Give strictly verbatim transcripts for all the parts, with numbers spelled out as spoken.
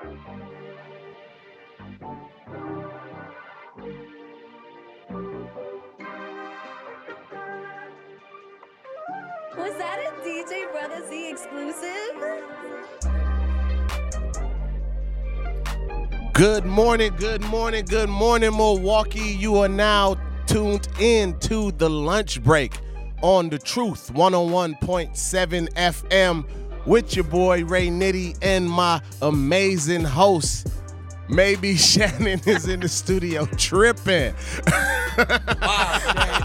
Was that a D J Brother Z exclusive? Good morning, good morning, good morning, Milwaukee. You are now tuned in to the lunch break on The Truth one oh one point seven F M with your boy Ray Nitty and my amazing host. Maybe Shannon is in the studio tripping. Wow,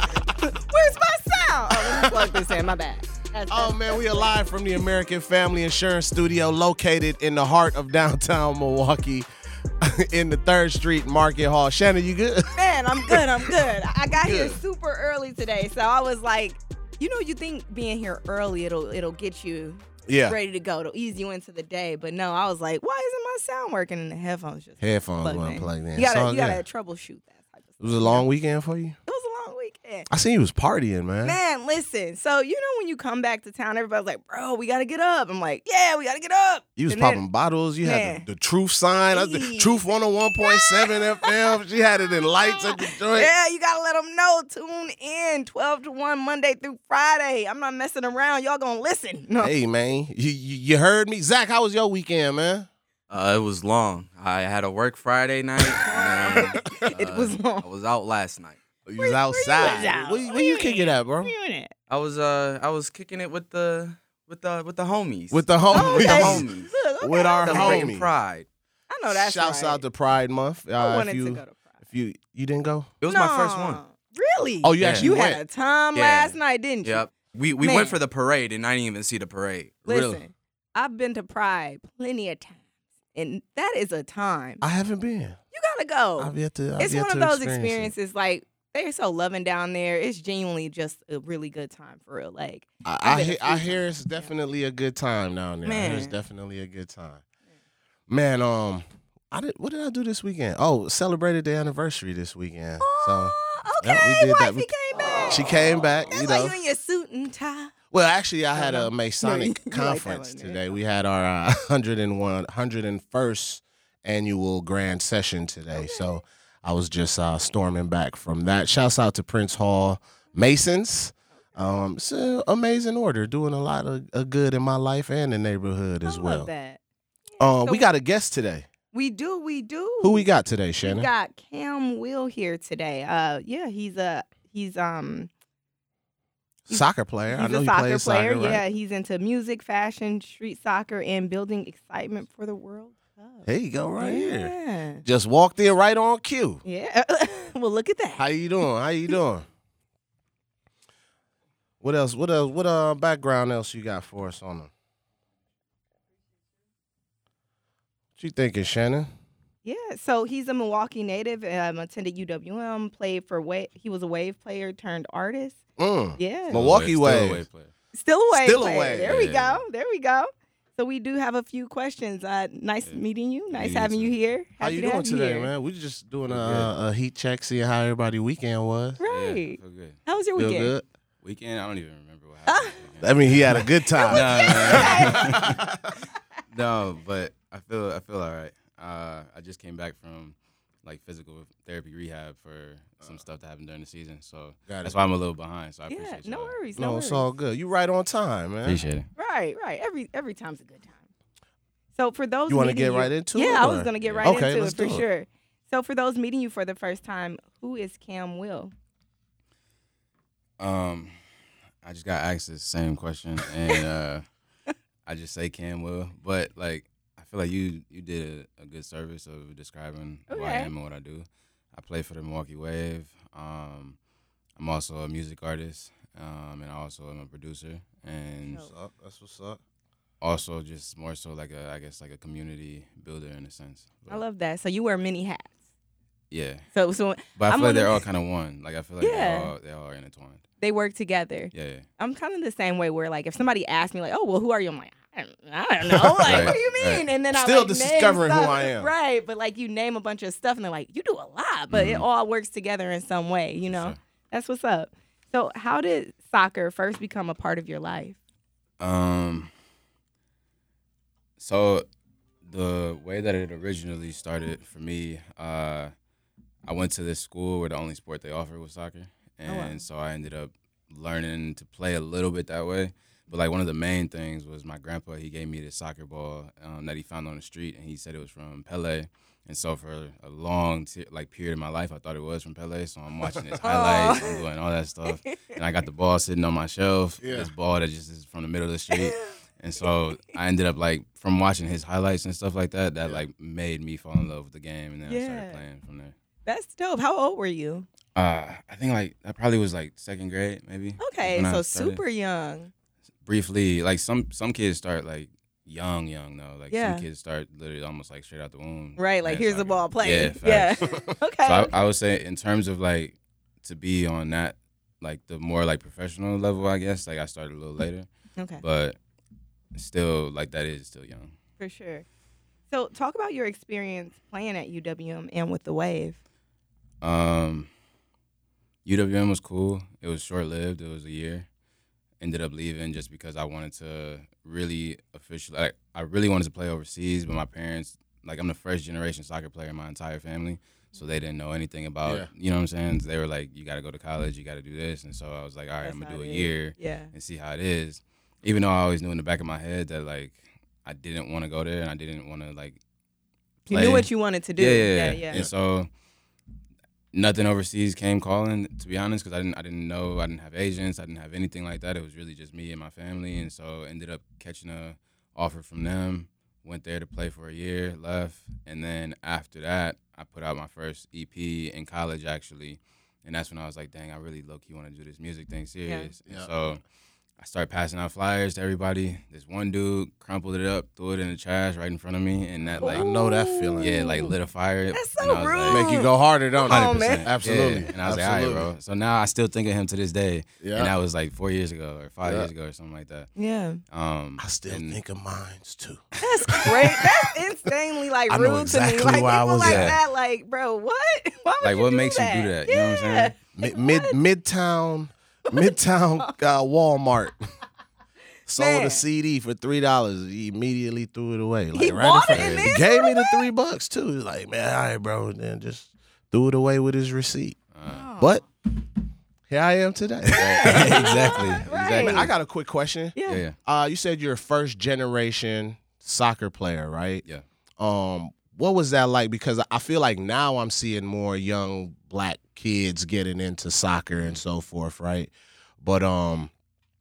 Where's my sound? Oh, let me plug this in. My bad. That's, Oh, that's, man, we are live from the American Family Insurance Studio located in the heart of downtown Milwaukee in the third Street Market Hall. Shannon, you good? Man, I'm good. I'm good. I got here Good. super early today, so I was like, you know, you think being here early, it'll it'll get you Yeah. ready to go. It'll ease you into the day. But no, I was like, why isn't my sound working? And the headphones just Headphones plugged weren't in. plugged in. You It's all gotta, you gotta good. troubleshoot that type of It was stuff. a long weekend for you? It was a long weekend. I seen you was partying, man. Man, listen. So you know when you come back to town, everybody's like, "Bro, we gotta get up." I'm like, "Yeah, we gotta get up." You was And then- popping bottles. You Man. had the, the truth sign. uh, The Hey. Truth one oh one point seven F M. She had it in lights at the joint. Yeah, you gotta let them know. Tune in twelve to one Monday through Friday. I'm not messing around. Y'all gonna listen. No. Hey, man. You, you, you heard me? Zach, how was your weekend, man? Uh, it was long. I had to work Friday night. And then, It uh, was long. I was out last night. You Where- was where you outside. was out? Where, where you kicking at, bro? Where you in at? I was uh I was kicking it with the with the with the homies. With the homies. With the Okay. homies. Look, okay. With our Celebrating homies. Pride. I know that's Shouts right. out to Pride Month. Uh, I if wanted you, to go to Pride. if you, you didn't go? It was my first one. Nah, Really? Oh, you Yeah. actually You went. had a time Yeah. last night, didn't you? Yep. We we Man. went for the parade and I didn't even see the parade. Listen, Really? I've been to Pride plenty of times, and that is a time. I haven't been. You gotta go. I've yet to. I've It's yet one of to those experience it. experiences like they're so loving down there. It's genuinely just a really good time for real. Like I, I've I, been a hear, few I hear times. it's definitely a good time down there. I hear it's Man. definitely a good time. Man, um, I did. What did I do this weekend? Oh, celebrated the anniversary this weekend. So oh, okay, yeah, we did that. wifey We- came back. she came back. That's You why know. you in your suit and tie. Well, actually, I Oh, had no. a Masonic No, you- you like that conference one, yeah. today. We had our uh, one hundred and one, one hundred first annual grand session today. So I was just uh, storming back from that. Shouts out to Prince Hall Masons. Um, it's an amazing order, doing a lot of, of good in my life and the neighborhood as I well. love that. Um, So we got a guest today. We do, we do. Who we got today, We Shannon? got Cam Will here today. Uh, yeah, he's a he's um Soccer player. he's I know a he soccer plays player. soccer, right? Yeah, he's into music, fashion, street soccer, and building excitement for the World Cup. There you go, right here. yeah. Just walked in right on cue. Yeah. Well, look at that. How you doing? How you doing? What else? What else? What uh background else you got for us on them? What you thinking, Shannon? Yeah, so he's a Milwaukee native. Um, attended U W M. Played for Wave. He was a Wave player turned artist. Mm. Yeah, Milwaukee Still a Wave. Wave player. still a Wave. Still a player. Wave. There we Yeah. go. There we go. So we do have a few questions. Uh, nice Yeah. meeting you. Nice Meeting you having too. you here. How Happy you to doing have you today, here. man? We just doing Feel a, a heat check, seeing how everybody weekend was. Right. Yeah, feel good. How was your Feel weekend? good. Weekend, I don't even remember what Ah. happened. this weekend. I mean, he had a good time. No, no, but I feel I feel all right. Uh, I just came back from like physical therapy rehab for some stuff that happened during the season, so Got that's it. why I'm a little behind. So I Yeah, appreciate no y'all. worries. No, No, worries. it's all good. You right on time, man. Appreciate it. Right, right. Every every time's a good time. So for those You wanna meeting get right into yeah, it, I or- was gonna get Yeah. right Okay, into let's it for do it. sure. So for those meeting you for the first time, who is Cam Will? Um, I just got asked the same question, and uh, I just say Cam Will, but like I feel like you you did a, a good service of describing who I Okay. am and what I do. I play for the Milwaukee Wave. Um, I'm also a music artist, um, and I also am a producer, and So- What's up? That's what's up. also just more so like a I guess like a community builder in a sense. I love that. So you wear many hats. Yeah, So so but I I'm feel like on they're the- all kind of one. Like I feel like Yeah. they're all they all are intertwined. they work together. Yeah, yeah. I'm kind of the same way where like if somebody asks me like, oh well, who are you? I'm like, I don't, I don't know. Like, Right, what do you mean? right. And then I Still like, name discovering who stuff. I am. Right, but like you name a bunch of stuff and they're like, you do a lot, but it Mhm. all works together in some way. You For know, sure. that's what's up. So how did soccer first become a part of your life? Um. So The way that it originally started for me, uh, I went to this school where the only sport they offered was soccer, and wow. so I ended up learning to play a little bit that way. But like one of the main things was my grandpa. He gave me this soccer ball um, that he found on the street, and he said it was from Pele. And so for a long t- like period of my life, I thought it was from Pele. So I'm watching his highlights, I'm doing all that stuff, and I got the ball sitting on my shelf. Yeah. This ball that just is from the middle of the street. And so I ended up like from watching his highlights and stuff like that, that Yeah. like made me fall in love with the game, and then I Yeah. started playing from there. That's dope. How old were you? Uh, I think like I probably was like second grade, maybe. Okay, when I so started. super young. Briefly, like some some kids start like young, young though. Like Yeah. some kids start literally almost like straight out the womb. Right, like playing here's the soccer. ball, play. Yeah, Yeah. facts. Okay. So I, I would say in terms of like to be on that like the more like professional level, I guess like I started a little later, okay. but still like that is still young. For sure. So talk about your experience playing at U W M and with the Wave. Um, U W M was cool. It was short lived. It was a year. Ended up leaving just because I wanted to really officially. Like, I really wanted to play overseas, but my parents, like, I'm the first generation soccer player in my entire family, so they didn't know anything about. Yeah. You know what I'm saying? They were like, "You got to go to college. You got to do this," and so I was like, "All right, That's I'm gonna how do a it is. year Yeah. and see how it is." Even though I always knew in the back of my head that like I didn't want to go there and I didn't want to like. You play. knew what you wanted to do. Yeah, yeah, yeah. yeah. yeah. And so nothing overseas came calling, to be honest, because I didn't, I didn't know, I didn't have agents, I didn't have anything like that. It was really just me and my family, and so ended up catching a offer from them. Went there to play for a year, left, and then after that, I put out my first E P in college actually, and that's when I was like, dang, I really low key want to do this music thing serious. Yeah. And so I started passing out flyers to everybody. This one dude crumpled it up, threw it in the trash right in front of me, and that like I know that feeling. yeah, like lit a fire. That's and so I was rude. like, Make you go harder, don't it? Come on, man. Absolutely. yeah. And I was Absolutely. like, all right, bro. So now I still think of him to this day. Yeah. And that was like four years ago or five Yeah. years ago or something like that. Yeah. Um, I still and- think of mines too. That's great. That's insanely like I know rude exactly to me. Like where I people was like at. that, like, bro, what? Why would Like, you what do makes you that? do that? You know what I'm saying? Yeah. Mid, mid Midtown, Midtown uh, Walmart sold Man. a C D for three dollars. He immediately threw it away. Like, He right bought in it front- and He then gave threw me it the away? three bucks too. He's like, man, all right, bro. And then just threw it away with his receipt. Uh, But here I am today. exactly. Right. Exactly. I got a quick question. Yeah. Yeah, yeah. Uh, you said you're a first generation soccer player, right? Yeah. Um, what was that like? Because I feel like now I'm seeing more young black kids getting into soccer and so forth, right? But um,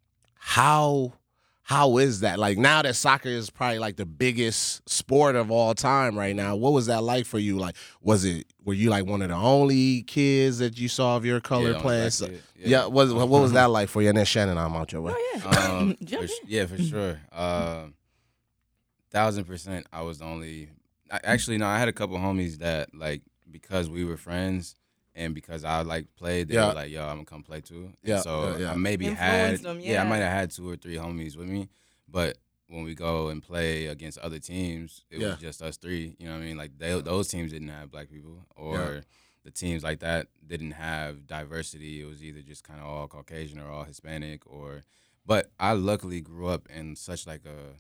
how how is that? Like now that soccer is probably like the biggest sport of all time right now. What was that like for you? Like, was it were you like one of the only kids that you saw of your color Yeah, I'm a playing? black So- kid. yeah. What what was that like for you? And then Shannon, I'm out your way. Oh yeah. Um, Jump for, sh- in. yeah, for sure. Um, thousand percent, I was the only. I, actually, no, I had a couple homies that like because we were friends and because I like played, they Yeah. were like, "Yo, I'm gonna come play too." And Yeah, so yeah, yeah. I maybe had, Influenced them, yeah, I yeah. might have had two or three homies with me, but when we go and play against other teams, it Yeah. was just us three. You know what I mean? Like they, those teams didn't have black people, or Yeah. the teams like that didn't have diversity. It was either just kind of all Caucasian or all Hispanic, or. But I luckily grew up in such like a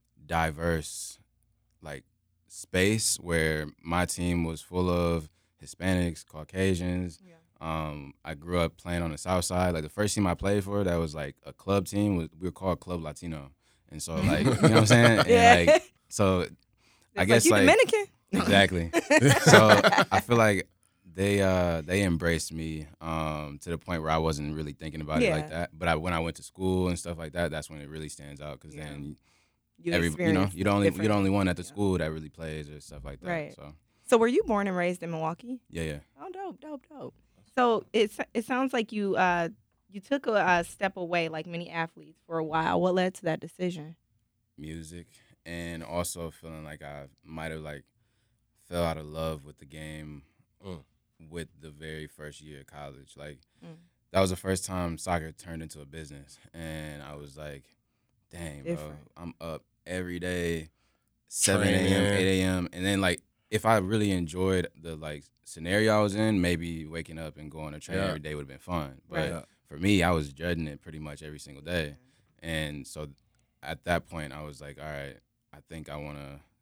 diverse, like space where my team was full of Hispanics, Caucasians. Yeah. Um, I grew up playing on the South Side. Like the first team I played for, that was like a club team. Was we were called Club Latino, and so like you know what I'm saying. And, Yeah. like, so I It's guess you like Dominican. exactly. So I feel like they uh they embraced me um to the point where I wasn't really thinking about it Yeah. like that. But I, when I went to school and stuff like that, that's when it really stands out because Yeah. then You every you know experienced you're the only you're different- the only one at the yeah. school that really plays or stuff like that. Right. So So were you born and raised in Milwaukee? yeah, yeah. Oh, dope, dope, dope. So it it sounds like you uh you took a, a step away, like many athletes, for a while. What led to that decision? Music and also feeling like I might have like fell out of love with the game Mm. with the very first year of college. Like Mm. that was the first time soccer turned into a business, and I was like, dang, bro, Different. I'm up every day, seven a.m., Training. eight a.m., and then like if I really enjoyed the like scenario I was in, maybe waking up and going to train Yeah. every day would have been fun. But Right. Yeah. for me, I was dreading it pretty much every single day. And so at that point, I was like, all right, I think I want to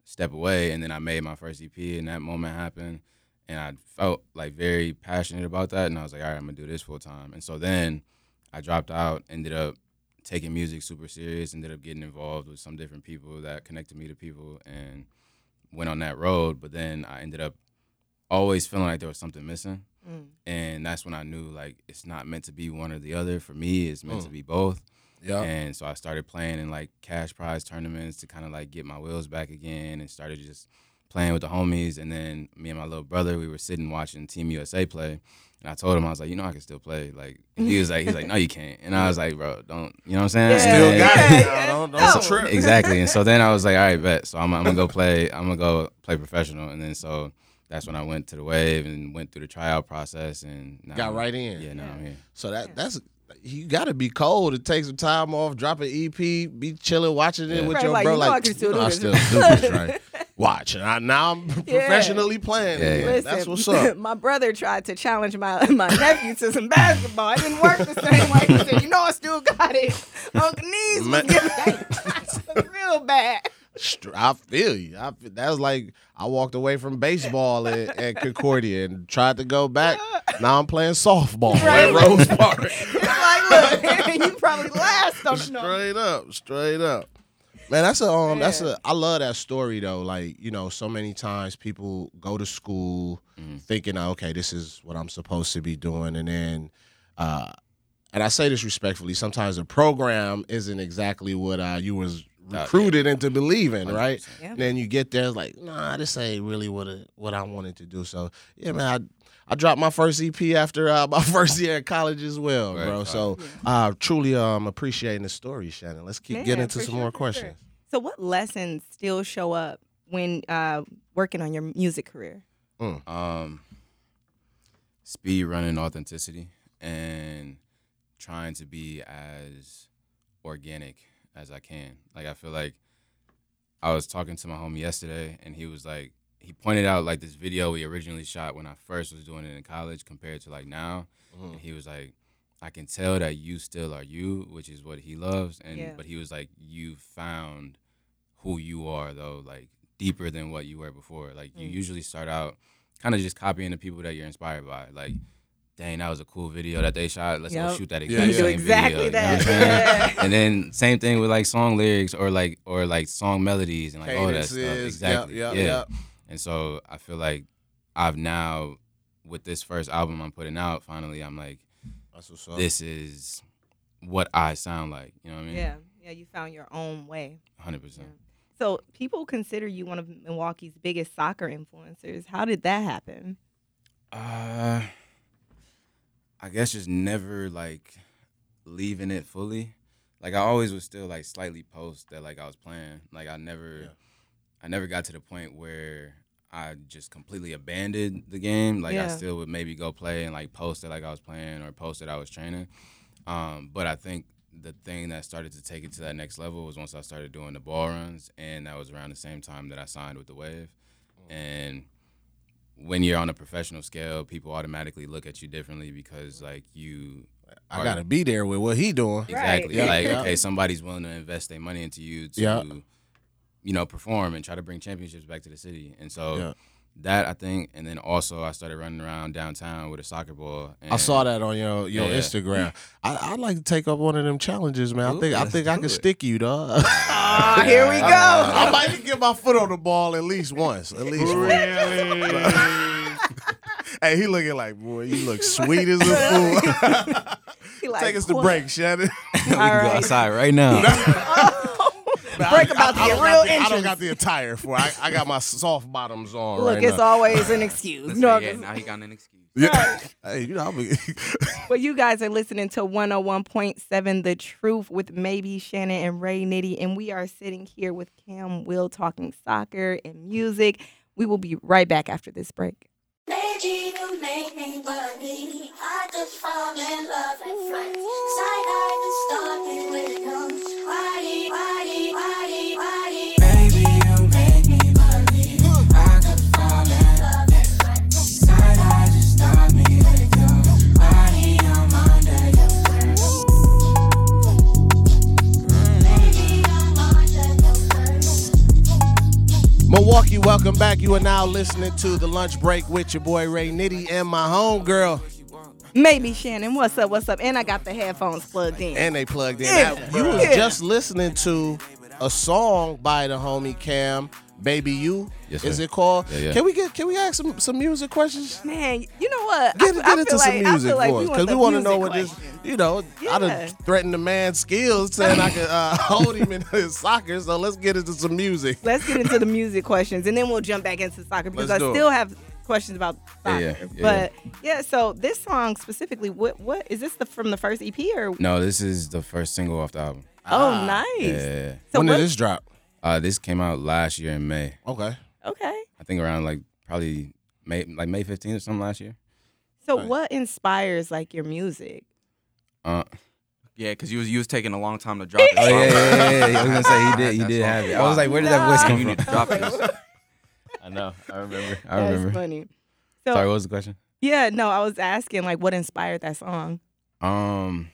step away. And then I made my first E P, and that moment happened. And I felt like very passionate about that. And I was like, all right, I'm going to do this full time. And so then I dropped out, ended up taking music super serious, ended up getting involved with some different people that connected me to people, and went on that road. But then I ended up always feeling like there was something missing. Mm. And that's when I knew, like, it's not meant to be one or the other. For me, it's meant mm. to be both. Yeah. And so I started playing in, like, cash prize tournaments to kind of, like, get my wheels back again, and started just playing with the homies. And then me and my little brother, we were sitting watching Team U S A play. And I told him, I was like, you know, I can still play. Like, he was like, he's like, no, you can't. And I was like, bro, don't, you know what I'm saying? Yeah. Still and, got it. Yeah. Don't, don't no. trip. Exactly. And so then I was like, all right, bet. So I'm, I'm going to go play. I'm going to go play professional. And then so that's when I went to the Wave and went through the tryout process. And now got I'm, right in. Yeah, now yeah. I'm here. So that that's, you got to be cold to take some time off, drop an E P, be chilling, watching it yeah. with right, your like, bro. You know like, I can still you know, do I this. still do this, right? Watch. And I, now I'm yeah. professionally playing. Yeah, yeah. Listen, that's what's up. My brother tried to challenge my my nephew to some basketball. It didn't work the same way. He said, you know, I still got it. Uncle Knees was giving real bad. I feel you. I feel, that was like I walked away from baseball at, at Concordia and tried to go back. Now I'm playing softball right. at Rose Park. It's like, look, you probably last on the Straight up, straight up. Man, that's a um, that's a. I love that story though. Like, you know, so many times people go to school mm. thinking, okay, this is what I'm supposed to be doing, and then, uh, and I say this respectfully, sometimes the program isn't exactly what uh, you was recruited uh, yeah. into believing, right? Yeah. And then you get there, it's like, nah, this ain't really what it, what I wanted to do. So yeah, man, I I dropped my first E P after uh, my first year at college as well, right, bro. Right. So uh, truly um appreciating the story, Shannon. Let's keep yeah, getting into some sure, more questions. Sure. So what lessons still show up when uh, working on your music career? Mm. Um, speed, running, authenticity, and trying to be as organic as I can. Like, I feel like I was talking to my homie yesterday, and he was like, he pointed out, like, this video we originally shot when I first was doing it in college compared to, like, now. Mm-hmm. And he was like, I can tell that you still are you, which is what he loves. And yeah. But he was like, you found who you are, though, like, deeper than what you were before. Like, mm. you usually start out kind of just copying the people that you're inspired by. Like, dang, that was a cool video that they shot. Let's yep. go shoot that exact yeah, yeah. same exactly video. That. You know what I'm saying? And then same thing with, like, song lyrics or, like, or like song melodies and, like, all that stuff. Exactly. Yep, yep, yeah. Yep. And so I feel like I've now, with this first album I'm putting out, finally, I'm like, That's what's up. This is what I sound like. You know what I mean? Yeah. Yeah, you found your own way. one hundred percent. Yeah. So people consider you one of Milwaukee's biggest soccer influencers. How did that happen? Uh, I guess just never, like, leaving it fully. Like, I always would still, like, slightly post that, like, I was playing. Like, I never... Yeah. I never got to the point where I just completely abandoned the game. Like, yeah. I still would maybe go play and, like, post it like I was playing or post that I was training. Um, but I think the thing that started to take it to that next level was once I started doing the ball runs, and that was around the same time that I signed with the Wave. Mm-hmm. And when you're on a professional scale, people automatically look at you differently because, like, you... I got to be there with what he doing. Exactly. Right. Like, yeah. okay, somebody's willing to invest their money into you to... Yeah. you know, perform and try to bring championships back to the city. And so yeah. that, I think, and then also I started running around downtown with a soccer ball. And I saw that on your your yeah. Instagram. I, I'd like to take up one of them challenges, man. Ooh, I think I think I can it. stick you, dog. Oh, here we go. I, I might get my foot on the ball at least once. At least really? once. Hey, he looking like, boy, you look sweet as a fool. Like, take us to break, Shannon. We can right. go outside right now. Break about to get real interest. I don't got the attire for it. I, I got my soft bottoms on. Look, right it's now. always an excuse. No, yeah, now he got an excuse. Yeah. Hey, you know, I'm a... Well, you guys are listening to one oh one point seven The Truth with Maybe, Shannon, and Ray Nitty, and we are sitting here with Cam Will talking soccer and music. We will be right back after this break. Maybe you make me believe I just fall in love at first sight. I just started with you. Why, why, why, why? Baby, you make me believe I could fall in love at first sight. I just started with you. Body on Monday. Baby, on Monday. Milwaukee, welcome back. You are now listening to The Lunch Break with your boy Ray Nitty and my homegirl. Maybe Shannon. What's up? What's up? And I got the headphones plugged in. And they plugged in. Yeah. Now, you was Yeah. just listening to a song by the homie Cam, Baby You. Yes, is sir. it called? Yeah, yeah. Can we get? Can we ask some, some music questions? Man, you know what? Get, I, get I into feel some like, I music feel like for us, we because we want want to the know music what this. questions. You know, I Yeah. done threatened the man's skills, saying I could uh, hold him in his soccer. So let's get into some music. Let's get into the music questions, and then we'll jump back into soccer because Let's I do it. still have questions about soccer. Yeah, yeah, yeah, but yeah. so this song specifically, what what is this the from the first E P or? No, this is the first single off the album. Oh, Ah, nice. Yeah. So when what, did this drop? Uh, this came out last year in May. Okay. Okay. I think around like probably May, like May fifteenth or something last year. So Nice. what inspires like your music? Uh, Yeah, because you was you was taking a long time to drop it. oh yeah, yeah, yeah, yeah, yeah. I was gonna say he did, he That did song. have it. I was like, where did that voice You come need from? to drop this. I know. I remember. I That's remember. funny. So Sorry, what was the question? yeah, no, I was asking like what inspired that song. Um,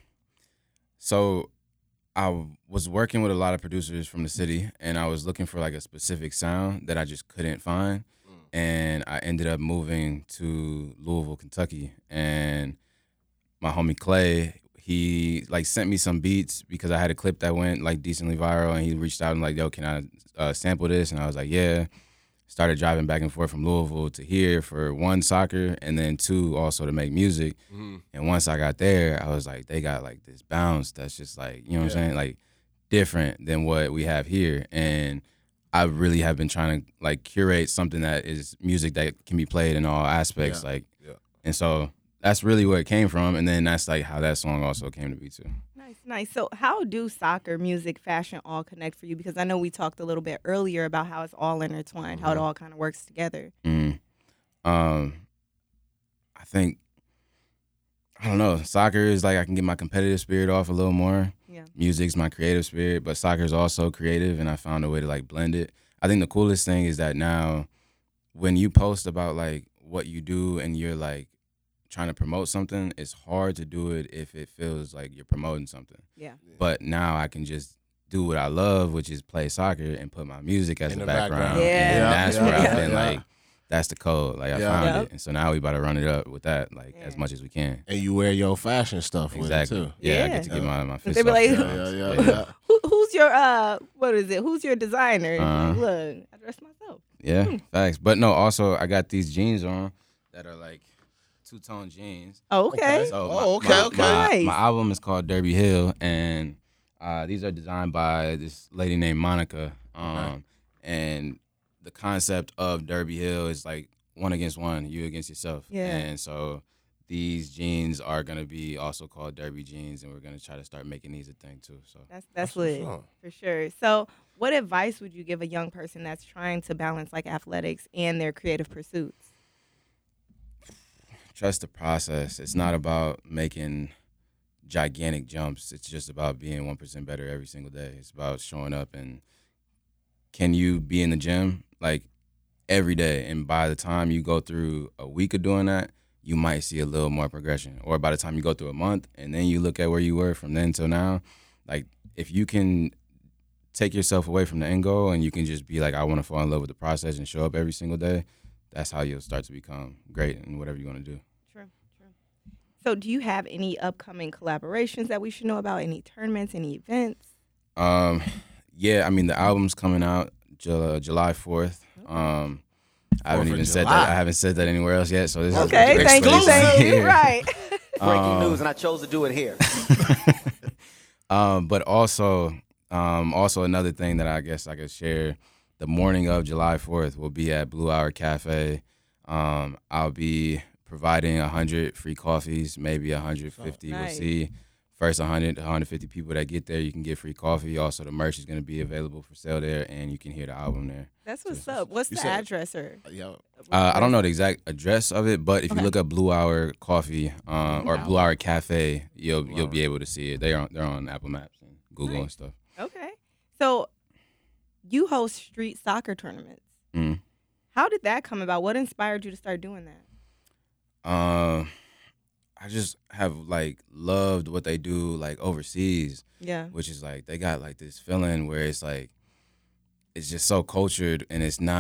so I was working with a lot of producers from the city, and I was looking for like a specific sound that I just couldn't find, and I ended up moving to Louisville, Kentucky, and my homie Clay, he like sent me some beats because I had a clip that went like decently viral, and he reached out and like, yo, can I uh, sample this? And I was like, yeah. Started driving back and forth from Louisville to here for one, soccer, and then two, also to make music. Mm-hmm. And once I got there, I was like, they got like this bounce that's just like, you know what I'm saying? Like different than what we have here. And I really have been trying to like curate something that is music that can be played in all aspects. Yeah. Like, Yeah. and so that's really where it came from. And then that's like how that song also came to be too. Nice, nice. So how do soccer, music, fashion all connect for you? Because I know we talked a little bit earlier about how it's all intertwined, how it all kind of works together. Mm. Um, I think, I don't know, soccer is like I can get my competitive spirit off a little more. Yeah. Music's my creative spirit, but soccer is also creative, and I found a way to like blend it. I think the coolest thing is that now when you post about like what you do and you're like trying to promote something, it's hard to do it if it feels like you're promoting something. Yeah. But now I can just do what I love, which is play soccer and put my music as In the the background. background. Yeah. And Yeah, that's yeah, where I've yeah, been yeah. like, that's the code. Like I Yeah. found Yep. it. And so now we about to run it up with that, like as Yeah. much as we can. And you wear your fashion stuff Exactly. with it too. Yeah, I Yeah. get to get my, my fists They be off like- the Yeah, drums. yeah, yeah, yeah. Who, who's your uh? What is it? Who's your designer? Uh-huh. Like, look, I dress myself. Yeah, Hmm. facts. But no, also I got these jeans on that are like two tone jeans. Oh, okay. So Oh, my, okay, my, okay. My, Nice. my album is called Derby Hill, and uh, these are designed by this lady named Monica. Um, Okay. And the concept of Derby Hill is like one against one, you against yourself. Yeah. And so these jeans are gonna be also called Derby jeans, and we're gonna try to start making these a thing too. So That's that's what's lit up. for sure. So, what advice would you give a young person that's trying to balance like athletics and their creative pursuits? trust the process. It's not about making gigantic jumps. It's just about being one percent better every single day. It's about showing up, and can you be in the gym like every day? And by the time you go through a week of doing that, you might see a little more progression. Or by the time you go through a month and then you look at where you were from then till now, like if you can take yourself away from the end goal and you can just be like, I want to fall in love with the process and show up every single day, that's how you'll start to become great in whatever you want to do. True, true. So, do you have any upcoming collaborations that we should know about? Any tournaments, any events? Um, yeah, I mean the album's coming out Ju- July fourth. Um, I haven't Fourth of even said July. that. I haven't said that anywhere else yet. So this Okay, is thank you, exclusive thank you. here. Right. Breaking Um, news, and I chose to do it here. um, but also, um, also another thing that I guess I could share. The morning of July fourth, we'll be at Blue Hour Cafe. Um, I'll be providing a hundred free coffees, maybe a hundred fifty. Nice. We'll see. First one hundred, one hundred fifty people that get there, you can get free coffee. Also, the merch is going to be available for sale there, and you can hear the album there. That's what's up. What's You the said- address or? Yo, Uh, I don't know the exact address of it, but if Okay. you look up Blue Hour Coffee um, or Blue Blue Hour Cafe, you'll Blue you'll Hour. be able to see it. They're on they're on Apple Maps and Google and Nice. stuff. Okay. So, you host street soccer tournaments. Mm. How did that come about? What inspired you to start doing that? Um, I just have like loved what they do like overseas, Yeah. which is like they got like this feeling where it's like it's just so cultured and it's not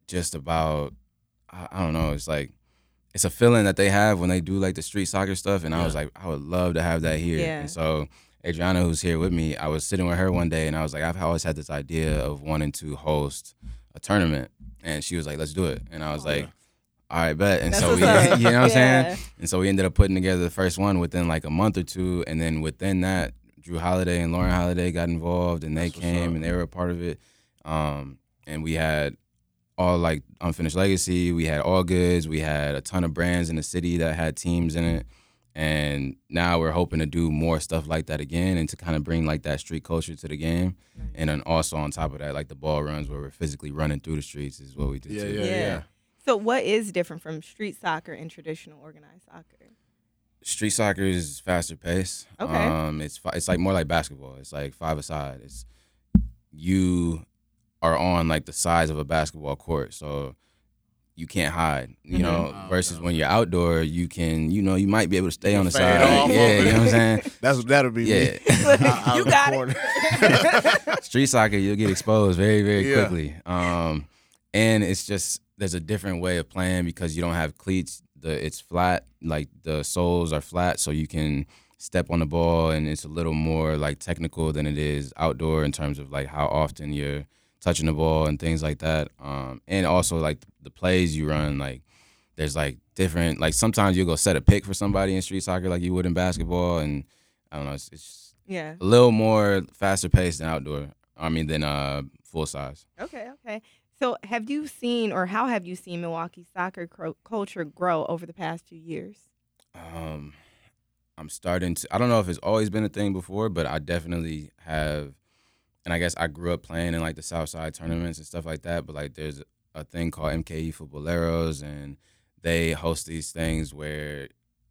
just about I, I don't know. It's like it's a feeling that they have when they do like the street soccer stuff, and I was like, I would love to have that here. Yeah. And so Adriana, who's here with me, I was sitting with her one day, and I was like, I've always had this idea of wanting to host a tournament, and she was like, let's do it, and I was Oh, like, yeah. all right, bet. And That's so what's we, up. you know what I'm Yeah. saying? And so we ended up putting together the first one within like a month or two, and then within that, Drew Holiday and Lauren Holiday got involved, and they That's what's came up. and they were a part of it. Um, and we had all like Unfinished Legacy, we had All Goods, we had a ton of brands in the city that had teams in it. And now we're hoping to do more stuff like that again and to kind of bring like that street culture to the game. Nice. And then also on top of that, like the ball runs where we're physically running through the streets is what we do Yeah, too. yeah, yeah. So what is different from street soccer and traditional organized soccer? Street soccer is faster paced. Okay. Um, it's fi- it's like more like basketball. It's like five aside. It's you are on like the size of a basketball court, so you can't hide. You Mhm. know, Oh, versus no. when you're outdoor, you can you know you might be able to stay on the Fade side. off. Yeah, you know what I'm saying. That's that'll be Yeah. me. Out- out You in the got corner. it. Street soccer, you'll get exposed very, very Yeah. quickly. Um, and it's just there's a different way of playing because you don't have cleats. The it's flat, like the soles are flat, so you can step on the ball, and it's a little more like technical than it is outdoor in terms of like how often you're touching the ball and things like that. Um, and also like the plays you run, like there's like different. Like sometimes you'll go set a pick for somebody in street soccer like you would in basketball, and I don't know, it's, it's Yeah. a little more faster paced than outdoor. I mean, than uh full size. Okay, okay. So have you seen or how have you seen Milwaukee soccer cro- culture grow over the past few years? Um, I'm starting to. I don't know if it's always been a thing before, but I definitely have. And I guess I grew up playing in like the South Side tournaments and stuff like that. But like, there's a thing called M K E Futboleros, and they host these things where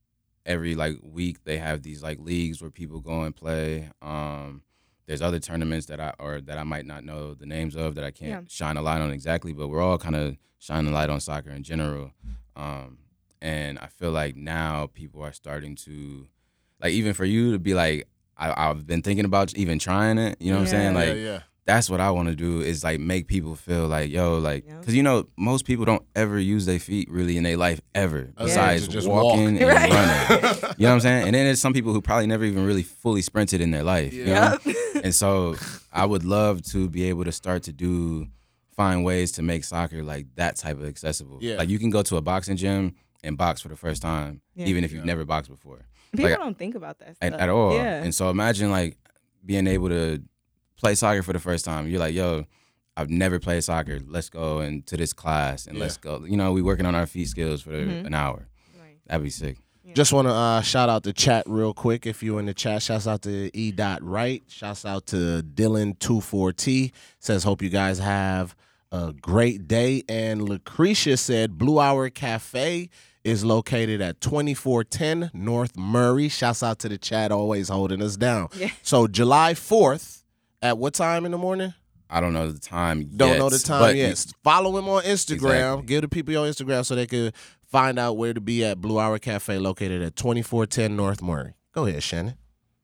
every like week they have these like leagues where people go and play. Um, there's other tournaments that I or that I might not know the names of that I can't Yeah. shine a light on exactly, but we're all kind of shining a light on soccer in general. Um, and I feel like now people are starting to, like, even for you to be like, I, I've been thinking about even trying it. You know what I'm saying? Yeah. Like, yeah, yeah. that's what I want to do is like make people feel like, yo, like, Yeah. because you know most people don't ever use their feet really in their life ever, Yeah. besides To just walking walk. and Right. running. You know what I'm saying? And then there's some people who probably never even really fully sprinted in their life. You know? Yep. And so I would love to be able to start to do find ways to make soccer like that type of accessible. Yeah. Like you can go to a boxing gym and box for the first time, Yeah. even if you've Yeah. never boxed before. People Like, don't think about that at, stuff. at all. Yeah. And so imagine like being able to play soccer for the first time. You're like, yo, I've never played soccer. Let's go into this class and Yeah. let's go. You know, we working on our feet skills for Mhm. an hour. Right. That'd be sick. Just want to uh, shout out the chat real quick. If you in the chat, shouts out to E. Dot Wright. Shouts out to Dylan two four T. Says, hope you guys have a great day. And Lucretia said, Blue Hour Cafe is located at twenty-four ten North Murray. Shouts out to the chat, always holding us down. Yeah. So July fourth, at what time in the morning? I don't know the time. Don't yet, know the time but yet. Follow him on Instagram. Exactly. Give the people your Instagram so they could find out where to be at Blue Hour Cafe located at twenty-four ten North Murray. Go ahead, Shannon.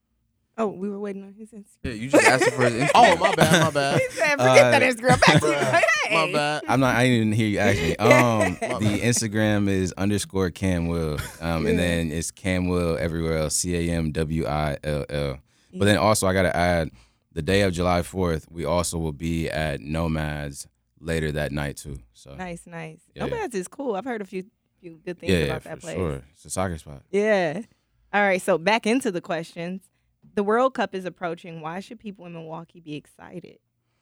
Oh, we were waiting on his Instagram. Yeah, you just asked him for his Instagram. Oh, my bad, my bad. He said, forget Uh, that Instagram. Back to you. Bruh, Hey. My bad. I'm not. I didn't even hear you ask me. Um, the Instagram is underscore Cam Will, um, and Yeah. then it's Cam Will everywhere else. C A M W I L L. But then also I gotta add, the day of July fourth, we also will be at Nomads later that night too. So Nice, nice. Yeah. Nomads is cool. I've heard a few few good things yeah, about for that place. sure. It's a soccer spot. Yeah. All right. So back into the questions. The World Cup is approaching. Why should people in Milwaukee be excited?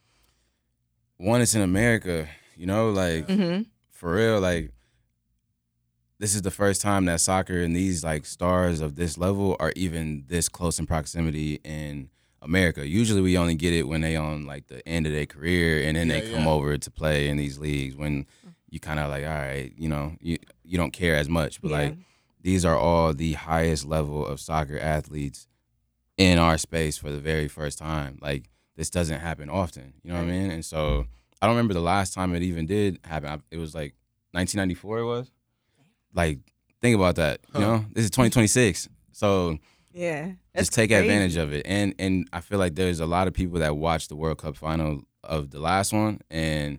One, it's in America. You know, like Mm-hmm. for real, like this is the first time that soccer and these like stars of this level are even this close in proximity in America. Usually we only get it when they on like the end of their career and then Yeah, they come yeah. over to play in these leagues when you kind of like, all right, you know, you you don't care as much. But Yeah. like these are all the highest level of soccer athletes in our space for the very first time. Like this doesn't happen often, you know what I Right. mean? And so I don't remember the last time it even did happen. I- It was like nineteen ninety-four it was. Like think about that, you Huh. know? This is twenty twenty-six. So Yeah. just take advantage of it. And and I feel like there's a lot of people that watched the World Cup final of the last one and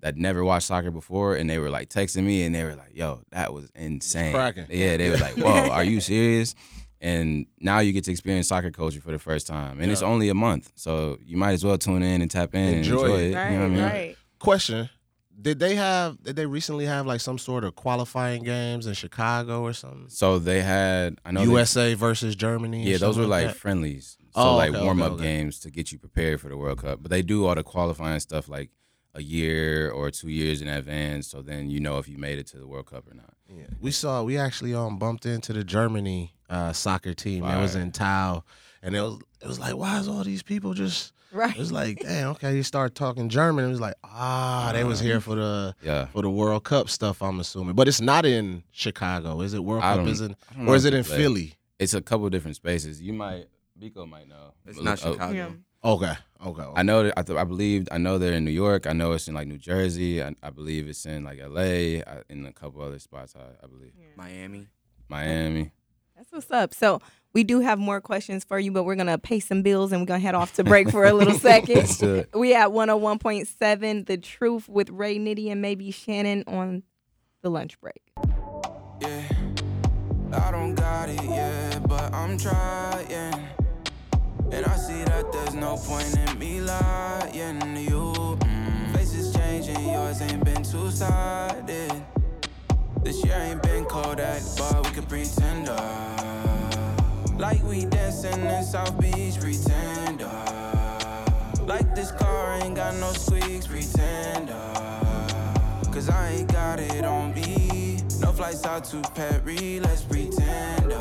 that never watched soccer before, and they were like texting me, and they were like, "Yo, that was insane." cracking. Yeah, they were like, "Whoa, are you serious?" And now you get to experience soccer culture for the first time, and Yeah. it's only a month, so you might as well tune in and tap in Enjoy and enjoy it. it. Right, you know what I mean? right. Question: Did they have? Did they recently have like some sort of qualifying games in Chicago or something? So they had, I know, they- U S A versus Germany. or yeah, those something were like that? friendlies, so Oh, like okay, okay, warm up okay. games to get you prepared for the World Cup. But they do all the qualifying stuff like a year or two years in advance, so then you know if you made it to the World Cup or not. Yeah. We saw. We actually um bumped into the Germany uh, soccer team. It was Fire. in Tau, and it was it was like, why is all these people just? Right. It was like, damn, okay. You start talking German. It was like, ah, they was here for the Yeah. for the World Cup stuff. I'm assuming, but it's not in Chicago. Is it World I Cup? don't- Is it I don't or know is if it they in play. Philly? It's a couple different spaces. You might, Biko might know. It's But not look- oh, Chicago. Yeah. Okay, okay. okay. I know that I, th- I believe I know they're in New York. I know it's in like New Jersey. I, I believe it's in like L A. I, in a couple other spots. I, I believe Miami. Miami. That's what's up. So we do have more questions for you, but we're gonna pay some bills and we're gonna head off to break for a little second. Let's do it. We at one oh one point seven The Truth with Ray Nitty and maybe Shannon on the lunch break. Yeah, I don't got it yet, but I'm trying. And I see that there's no point in me lying to you. Mm. Faces changing, yours ain't been two-sided. This year ain't been Kodak, but we could pretend uh, like we dancing in South Beach, pretend uh, like this car ain't got no squeaks, pretend uh, cause I ain't got it on me. No flights out to Paris, let's pretend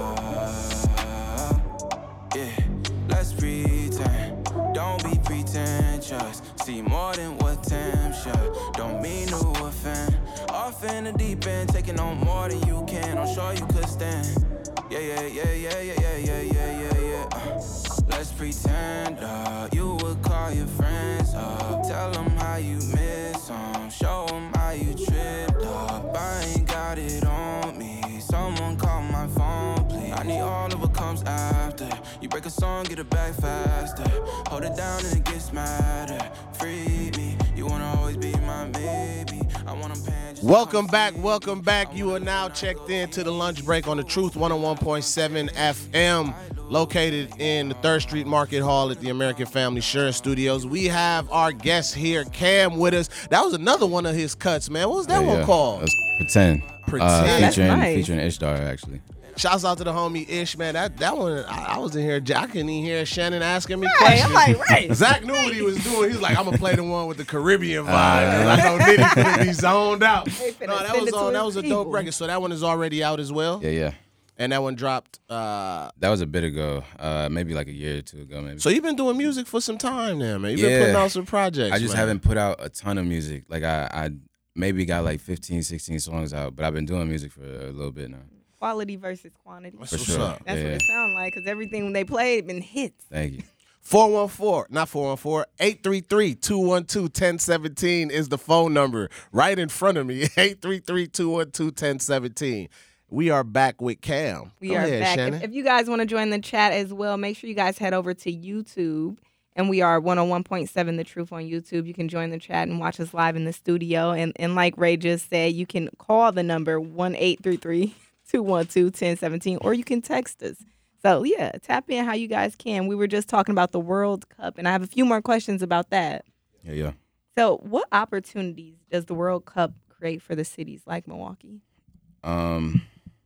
uh, yeah, let's pretend. Don't be pretentious. See more than what temperature. Don't mean to offend. Off in the deep end, taking on more than you can. I'm sure you could stand. Yeah, yeah, yeah, yeah, yeah, yeah, yeah, yeah, yeah, yeah. Uh, let's pretend uh, you would call your friends up. Tell them how you miss them. Show them how you tripped up. I ain't got it on me. Someone call my phone, please. I need all of what comes after. You break a song, get it back faster. Hold it down and it gets madder. Free me. You wanna always be my baby. I wanna pan just Welcome come back, see welcome me. back. I You wanna are now know checked that I in to the go lunch deep. break on the Truth one oh one point seven F M, located in the Third Street Market Hall at the American Family Insurance Studios. We have our guest here, Cam, with us. That was another one of his cuts, man. What was that Yeah, one yeah. called? That's Pretend. Pretend. Uh, That's featuring nice. featuring Ishtar actually. Shouts out to the homie Ish, man. That that one, I, I was in here. I couldn't even hear Shannon asking me Right, questions. I'm like, right. Zach knew what he was doing. He was like, I'm gonna play the one with the Caribbean vibe. 'Cause I know Nitty finna be zoned out. finna No, that send was it to on, that his was a dope people. record. So that one is already out as well. Yeah, yeah. And that one dropped. Uh, That was a bit ago. Uh, maybe like a year or two ago, maybe. so you've been doing music for some time now, man. You've been Yeah. putting out some projects. I just man. haven't put out a ton of music. Like I, I maybe got like fifteen, sixteen songs out, but I've been doing music for a little bit now. Quality versus quantity. That's For what's sure. up. That's yeah. what it sounds like, because everything they played been hits. Thank you. four one four, not four one four, eight three three, two one two, one zero one seven is the phone number right in front of me. eight three three, two one two, one zero one seven. We are back with Cam. We Go are ahead, back. Shannon. If, if you guys want to join the chat as well, make sure you guys head over to YouTube. And we are one oh one point seven The Truth on YouTube. You can join the chat and watch us live in the studio. And, and like Ray just said, you can call the number one eight three three, two one two, one zero one seven, or you can text us. So, yeah, tap in how you guys can. We were just talking about the World Cup, and I have a few more questions about that. Yeah, yeah. So, what opportunities does the World Cup create for the cities like Milwaukee? Um,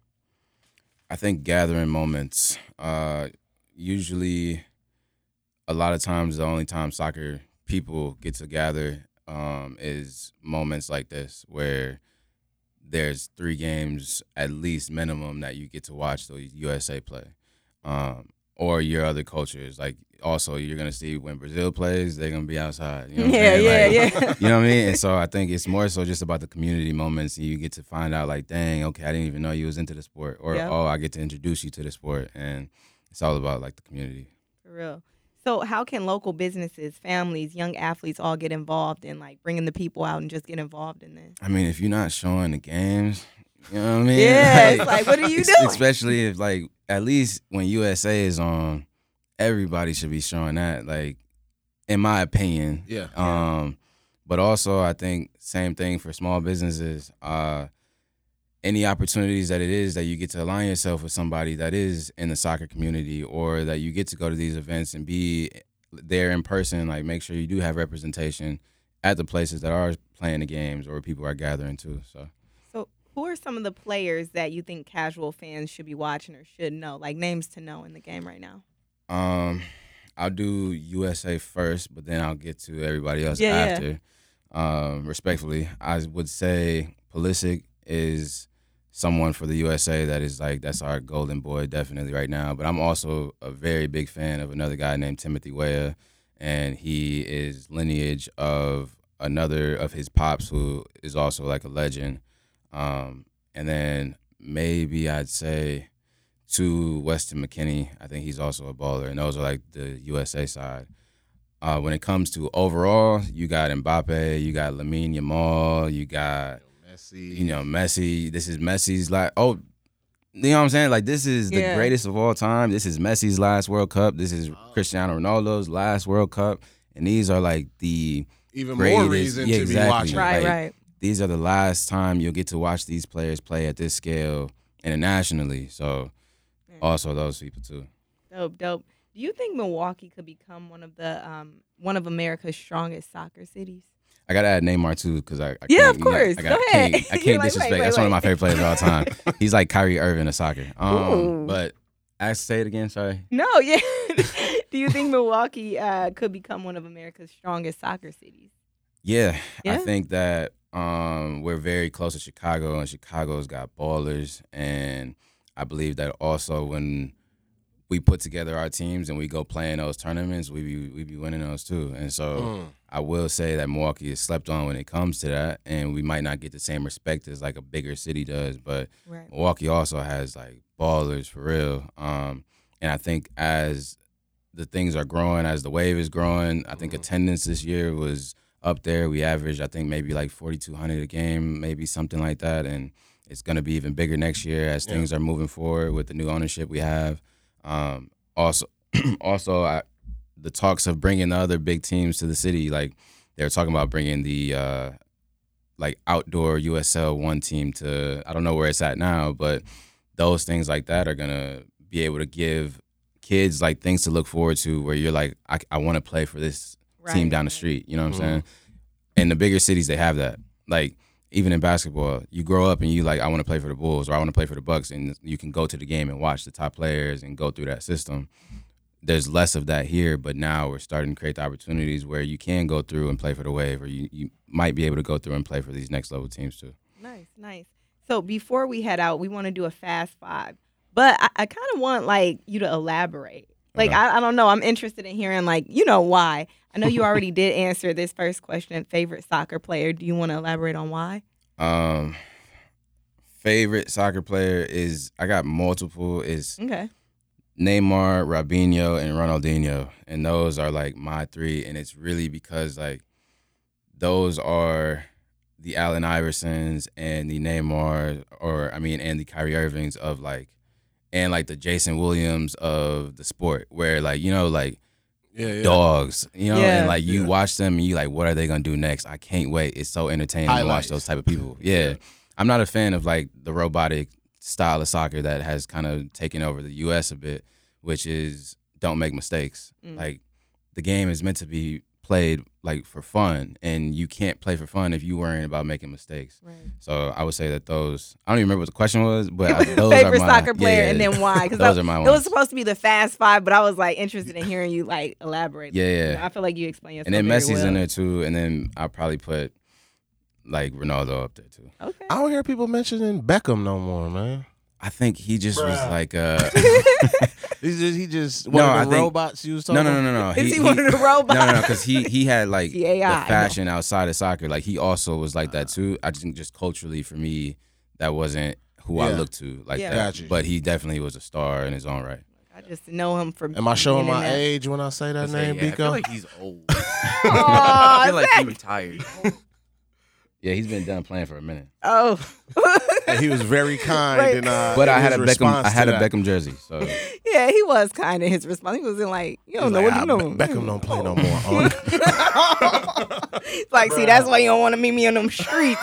I think gathering moments. Uh, usually, a lot of times, the only time soccer people get to gather um, is moments like this, where there's three games at least minimum that you get to watch the U S A play, um, or your other cultures. Like also, you're gonna see when Brazil plays, they're gonna be outside. You know what I'm Yeah, saying? yeah, Like, yeah. You know what I mean? And so I think it's more so just about the community moments, and you get to find out like, dang, okay, I didn't even know you was into the sport, or Yep. oh, I get to introduce you to the sport, and it's all about like the community. For real. So how can local businesses, families, young athletes all get involved in like bringing the people out and just get involved in this? I mean, if you're not showing the games, you know what I mean? Yeah, it's like, what are you es- doing? Especially if like at least when U S A is on, everybody should be showing that. Like, in my opinion, Yeah. Um, but also I think same thing for small businesses. Uh, any opportunities that it is that you get to align yourself with somebody that is in the soccer community, or that you get to go to these events and be there in person, like make sure you do have representation at the places that are playing the games or people are gathering too. So, So, who are some of the players that you think casual fans should be watching or should know, like names to know in the game right now? um, I'll do U S A first, but then I'll get to everybody else Yeah, yeah. after. Um, respectfully, I would say Pulisic is someone for the U S A that is like, that's our golden boy definitely right now. But I'm also a very big fan of another guy named Timothy Weah, and he is lineage of another of his pops who is also like a legend. Um, and then maybe I'd say to Weston McKennie. I think he's also a baller, and those are like the U S A side. Uh, when it comes to overall, you got Mbappe, you got Lamine Yamal, you got Messi. you know Messi. This is Messi's like oh, you know what I'm saying? Like this is the Yeah. greatest of all time. This is Messi's last World Cup. This is Cristiano Ronaldo's last World Cup, and these are like the Even greatest, more reason yeah, to exactly. be watching. Right, Like, right. These are the last time you'll get to watch these players play at this scale internationally. So also those people too. Dope, dope. Do you think Milwaukee could become one of the um one of America's strongest soccer cities? I gotta add Neymar too because I, I Yeah, can't, of course. I, Go got, I ahead. can't, I You're can't like, disrespect. wait, wait, That's one of my wait. favorite players of all time. He's like Kyrie Irving of soccer. Um, Ooh. but I say it again. Sorry. No, yeah. Do you think Milwaukee uh, could become one of America's strongest soccer cities? Yeah, I Yeah? think that um, we're very close to Chicago, and Chicago's got ballers. And I believe that also when we put together our teams and we go play in those tournaments, we be we be winning those too. And so Mm. I will say that Milwaukee is slept on when it comes to that, and we might not get the same respect as like a bigger city does, but Right. Milwaukee also has like ballers for real. Um, and I think as the things are growing, as the wave is growing, I think Mhm. attendance this year was up there. We averaged, I think, maybe like forty-two hundred a game, maybe something like that. And it's going to be even bigger next year as Yeah. things are moving forward with the new ownership we have. Um, also, also I, the talks of bringing the other big teams to the city, like they were talking about bringing the uh, like outdoor U S L one team to, I don't know where it's at now, but those things like that are going to be able to give kids like things to look forward to where you're like, I, I want to play for this team Right, down the right. street. You know what Mhm. I'm saying? In the bigger cities, they have that. Like even in basketball, you grow up and you like, I want to play for the Bulls or I want to play for the Bucks, and you can go to the game and watch the top players and go through that system. There's less of that here, but now we're starting to create the opportunities where you can go through and play for the Wave, or you, you might be able to go through and play for these next level teams too. Nice, nice. So before we head out, we want to do a fast five, but I, I kind of want like you to elaborate. Like Okay. I, I don't know. I'm interested in hearing like you know why. I know you already did answer this first question. Favorite soccer player? Do you want to elaborate on why? Um, favorite soccer player is, I got multiple, is Okay. Neymar, Robinho, and Ronaldinho, and those are like my three. And it's really because like those are the Allen Iversons and the Neymar, or I mean, and the Kyrie Irvings of like, and like the Jason Williams of the sport, where like you know like Yeah, yeah. dogs, you know, Yeah. and like you Yeah. watch them and you like, what are they gonna do next? I can't wait. It's so entertaining to watch Highlights. those type of people. Yeah. I'm not a fan of like the robotic style of soccer that has kind of taken over the U S a bit, which is don't make mistakes. Mm. Like the game is meant to be played like for fun, and you can't play for fun if you worrying about making mistakes. Right. So I would say that those, I don't even remember what the question was, but I, those Favorite are my, soccer player, yeah, and then why? Because those are my it ones. was supposed to be the fast five, but I was like interested in hearing you like elaborate. Yeah, You yeah. know, I feel like you explained yourself. And then very Messi's well. in there too, and then I'll probably put like Ronaldo up there too. Okay. I don't hear people mentioning Beckham no more, man. I think he just was Bruh. like uh He's just, he just No, one I of the think- robots you was no talking no no no no. Is he one of the robots? No no no because he he had like The A I, the fashion outside of soccer. Like he also was like that too. I just think just culturally for me, that wasn't who I Yeah. looked to like Yeah. that. Got you. But he definitely was a star in his own right. I just know him from. Am I showing being in my that- age when I say that I say, name, yeah, I feel Biko? like he's old. Aw, I feel like he Zach. retired. Yeah, he's been done playing for a minute. Oh. And he was very kind. Wait. And, uh, But in I had his a Beckham. response I had to a that. Beckham jersey. So Yeah, he was kind in his response. He was in like, you don't He's know like, what you "Ah, doing. Be- Beckham don't play no more. On. It's like, see, that's why you don't want to meet me on them streets.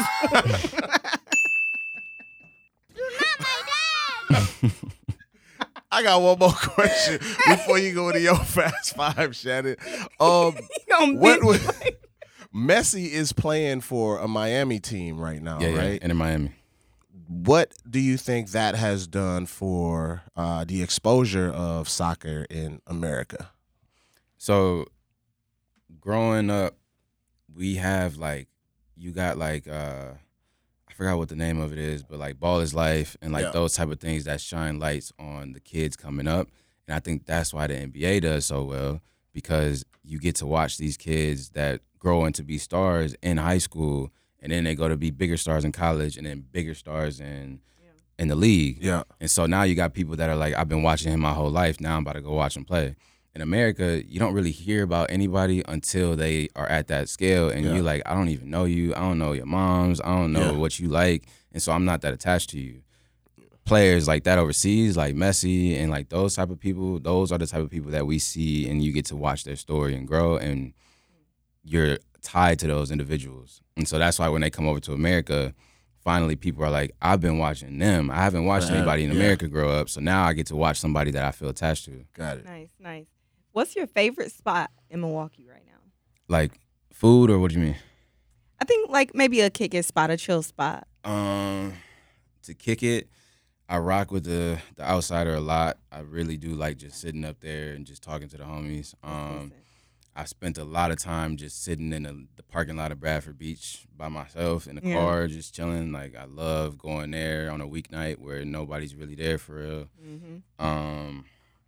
I got one more question before you go to your fast five, Shannon. Um, Gonna what beat was, me. Messi is playing for a Miami team right now, yeah, yeah, right? and in Miami. What do you think that has done for uh, the exposure of soccer in America? So growing up, we have like you got like uh I forgot what the name of it is, but like Ball is Life and like Yeah. those type of things that shine lights on the kids coming up. And I think that's why the N B A does so well, because you get to watch these kids that grow into be stars in high school, and then they go to be bigger stars in college, and then bigger stars in in the league. Yeah. And so now you got people that are like, I've been watching him my whole life. Now I'm about to go watch him play. In America, you don't really hear about anybody until they are at that scale, and Yeah. you're like, I don't even know you. I don't know your moms. I don't know Yeah. what you like, and so I'm not that attached to you. Players like that overseas, like Messi and like those type of people, those are the type of people that we see, and you get to watch their story and grow, and you're tied to those individuals. And so that's why when they come over to America, finally people are like, I've been watching them. I haven't watched Right. anybody in Yeah. America grow up, so now I get to watch somebody that I feel attached to. Got it. Nice, nice. What's your favorite spot in Milwaukee right now? Like food, or what do you mean? I think like maybe a kick it spot, a chill spot. Um, to kick it, I rock with the the outsider a lot. I really do like just sitting up there and just talking to the homies. Um, I spent a lot of time just sitting in the, the parking lot of Bradford Beach by myself in the Yeah. car, just chilling. Like I love going there on a weeknight where nobody's really there for real. Mm-hmm. Um,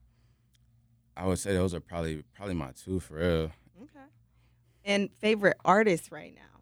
I would say those are probably probably my two for real. Okay. And favorite artist right now,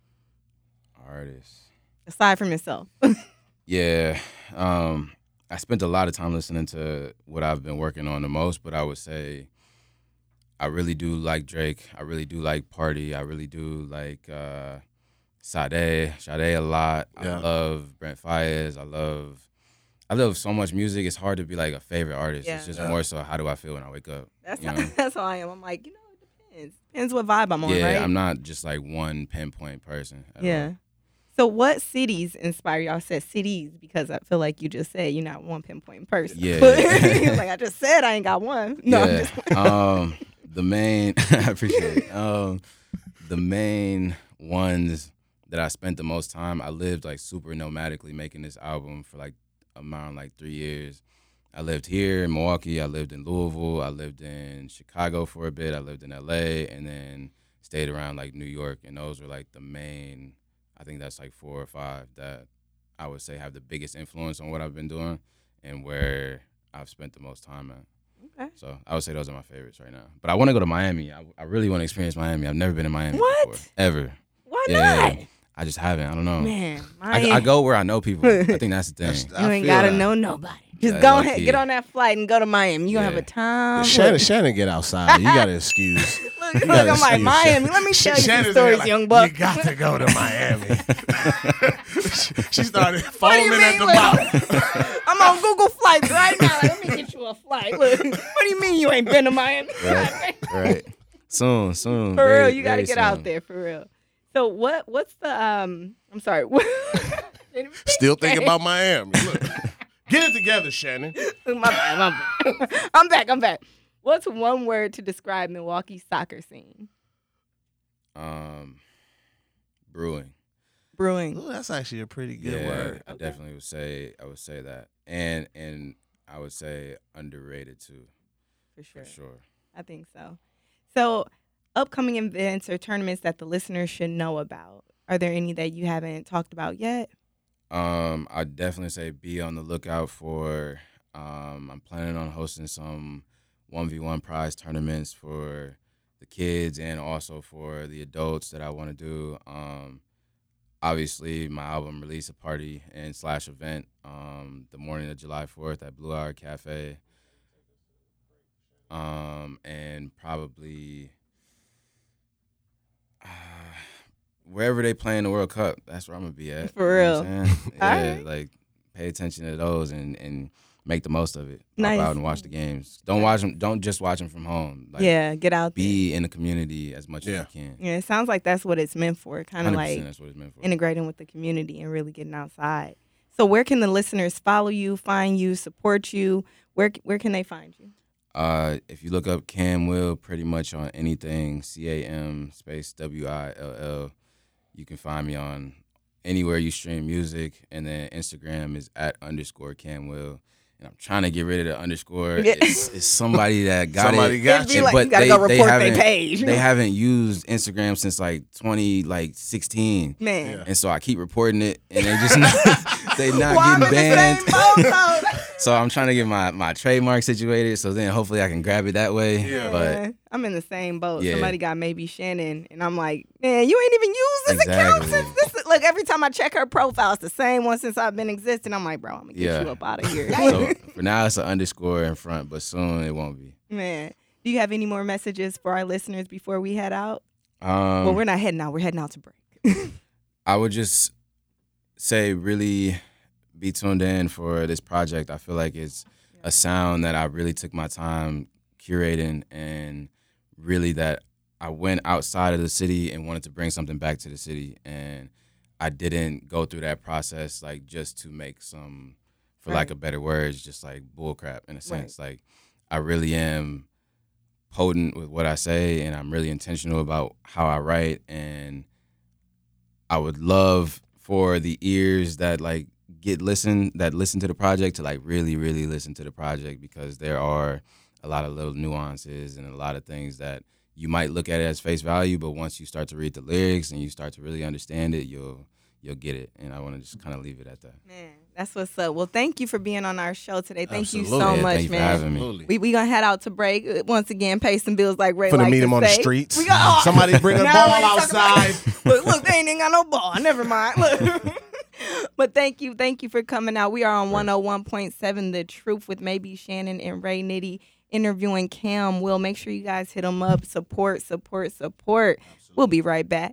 Artists. aside from yourself. Yeah, um, I spent a lot of time listening to what I've been working on the most, but I would say I really do like Drake. I really do like Party. I really do like uh, Sade, Sade a lot. Yeah. I love Brent Fayez. I love, I love so much music. It's hard to be like a favorite artist. Yeah. It's just Yeah. more so how do I feel when I wake up. That's you how, know? that's how I am. I'm like, you know, it depends. Depends what vibe I'm on, Yeah, right? I'm not just like one pinpoint person. at Yeah. all. So what cities inspire y'all? I said cities because I feel like you just said you're not one pinpoint person. Yeah. But like I just said, I ain't got one. No, I'm yeah. just um, the main, I appreciate it. Um, the main ones that I spent the most time, I lived like super nomadically making this album for like around like three years. I lived here in Milwaukee. I lived in Louisville. I lived in Chicago for a bit. I lived in L A, and then stayed around like New York. And those were like the main, I think that's like four or five that I would say have the biggest influence on what I've been doing and where I've spent the most time at. Okay. So I would say those are my favorites right now. But I want to go to Miami. I, I really want to experience Miami. I've never been in Miami What? before, ever. Why Yeah, not? I just haven't. I don't know. Man, I, Miami. I go where I know people. I think that's the thing. That's- You I ain't feel gotta that. know nobody. Just Yeah, go low ahead, key. get on that flight and go to Miami. You gonna Yeah. have a time. Shannon, Look, Shannon, get outside. You got an excuse. look, You look, got an I'm like excuse. Miami. Let me Sh- tell you some Shannon's stories, like, young buck. You got to go to Miami. she started What do you foaming at mean? the Look, mouth. I'm on Google Flights right now. Like, let me get you a flight. Look, what do you mean you ain't been to Miami? Right. Right. Soon, soon. For very- real, you got to very get out soon. there for real. So what? What's the um? I'm sorry. Still thinking about Miami. Look. Get it together, Shannon. my bad, my bad. I'm back. I'm back. What's one word to describe Milwaukee's soccer scene? Um, brewing. Brewing. Ooh, that's actually a pretty good yeah, word. I definitely would say I would say that, and and I would say underrated too, For sure. for sure. I think so. So, upcoming events or tournaments that the listeners should know about. Are there any that you haven't talked about yet? Um, I definitely say be on the lookout for. Um, I'm planning on hosting some one v one prize tournaments for the kids and also for the adults that I want to do. Um, obviously, my album release a party and slash event um, the morning of July fourth at Blue Hour Cafe. Um, and probably uh, wherever they play in the World Cup, that's where I'm gonna be at. For You know real. what I'm saying? All Yeah, right. like pay attention to those and and make the most of it. Nice. Pop out and watch the games. Don't watch them. Don't just watch them from home. Like, yeah, get out there. be in the community as much Yeah. as you can. Yeah, it sounds like that's what it's meant for. Kind of one hundred percent like that's what it's meant for. integrating with the community and really getting outside. So where can the listeners follow you, find you, support you? Where where can they find you? Uh, if you look up Cam Will, pretty much on anything, C A M space W I L L, you can find me on anywhere you stream music. And then Instagram is at underscore Cam Will. And I'm trying to get rid of the underscore. Yeah. It's, it's somebody that got Somebody it. got It'd be you. like, but you gotta they, go they report their haven't, page. They haven't used Instagram since like twenty like sixteen. Man. Yeah. And so I keep reporting it, and they just not, they not Why I'm getting in the banned. same boat, though? So I'm trying to get my, my trademark situated, so then hopefully I can grab it that way. Yeah. But Yeah, I'm in the same boat. Yeah. Somebody got maybe Shannon, and I'm like, man, you ain't even used this account Exactly. since this. Look, every time I check her profile, it's the same one since I've been existing. I'm like, bro, I'm gonna get Yeah. you up out of here. so for now it's an underscore in front, but soon it won't be. Man, do you have any more messages for our listeners before we head out? Um, well, we're not heading out. We're heading out to break. I would just say really be tuned in for this project. I feel like it's a sound that I really took my time curating, and really that I went outside of the city and wanted to bring something back to the city, and I didn't go through that process like just to make some, for lack Right. of better words, just like bullcrap in a sense. Like I really am potent with what I say, and I'm really intentional about how I write, and I would love for the ears that like get listen that listen to the project to like really really listen to the project, because there are a lot of little nuances and a lot of things that you might look at it as face value, but once you start to read the lyrics and you start to really understand it, you'll you'll get it. And I want to just kind of leave it at that. Man, that's what's up. Well, thank you for being on our show today. Thank you Absolutely. so Yeah, much, thank you for man. having me. Absolutely. We we gonna head out to break uh, once again. Pay some bills like Ray. Finna like meet to him on the say. streets. We got, Somebody bring a Now ball we talking about- outside. look, look, they ain't got no ball. Never mind. Look. But thank you, thank you for coming out. We are on one oh one point seven The Truth with maybe Shannon and Ray Nitty interviewing Cam Will. Make sure you guys hit him up. Support, support, support. We'll be right back.